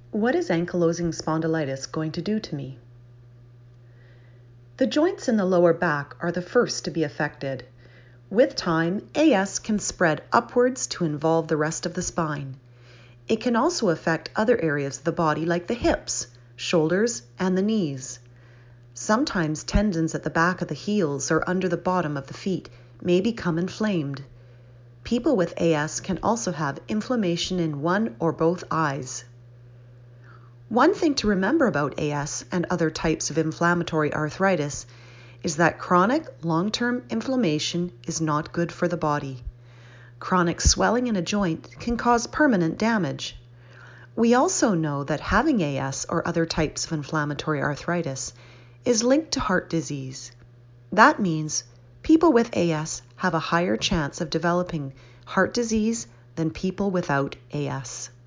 What is ankylosing spondylitis going to do to me? The joints in the lower back are the first to be affected. With time, AS can spread upwards to involve the rest of the spine. It can also affect other areas of the body like the hips, shoulders, and the knees. Sometimes tendons at the back of the heels or under the bottom of the feet may become inflamed. People with AS can also have inflammation in one or both eyes. One thing to remember about AS and other types of inflammatory arthritis is that chronic long-term inflammation is not good for the body. Chronic swelling in a joint can cause permanent damage. We also know that having AS or other types of inflammatory arthritis is linked to heart disease. That means people with AS have a higher chance of developing heart disease than people without AS.